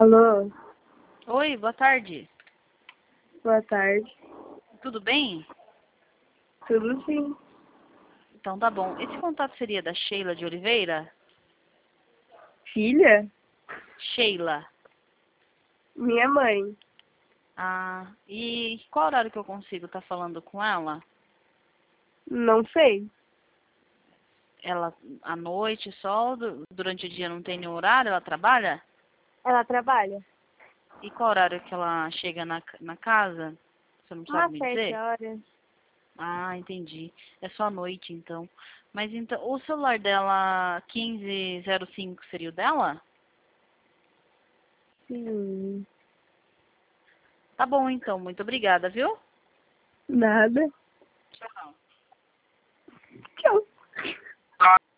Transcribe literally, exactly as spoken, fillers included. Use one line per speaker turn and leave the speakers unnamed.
Alô?
Oi, boa tarde.
Boa tarde.
Tudo bem?
Tudo sim.
Então tá bom. Esse contato seria da Sheila de Oliveira?
Filha?
Sheila.
Minha mãe.
Ah, e qual horário que eu consigo estar falando com ela?
Não sei.
Ela à noite só? Du- Durante o dia não tem nenhum horário? Ela trabalha?
Ela trabalha?
E qual horário que ela chega na, ca- na casa? Você não sabe
Umas
me
sete
dizer?
horas.
Ah, entendi. É só à noite, então. Mas então, o celular dela, quinze zero cinco, seria o dela?
Sim.
Tá bom, então. Muito obrigada, viu?
Nada.
Tchau.
Tchau.